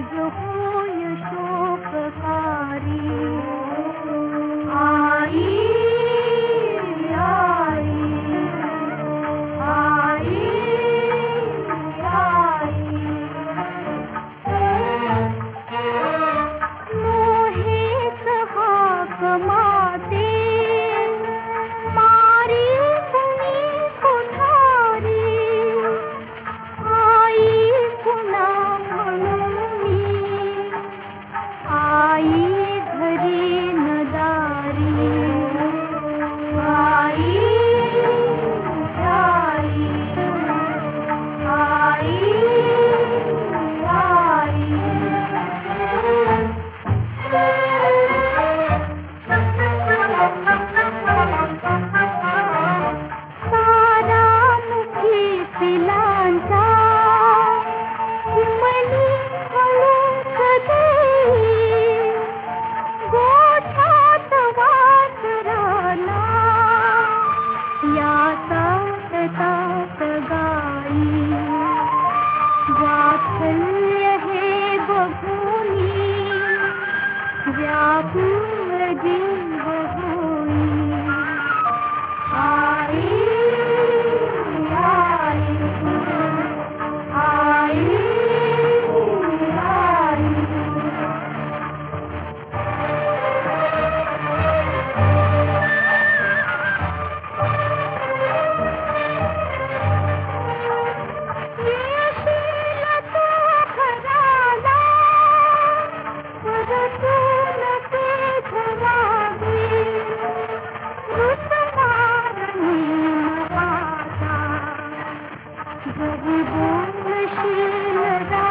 आज होय शोककारी आई आई आई आई मोहेच हाक माते मारी कुणी कुठारी आई कुणा म्हणून आई घरी नदारी आई आई आई तारामुखी पिलांचा चिमणी हळूच देई गोठ्यात वासराला या तात तात गाई वात्सल्य हे बघूनी व्याकुळ जीव होई आई आई आई आई येशील तू घराला परतून पेठ वागी रुसणार नेम आता जरी बोलशील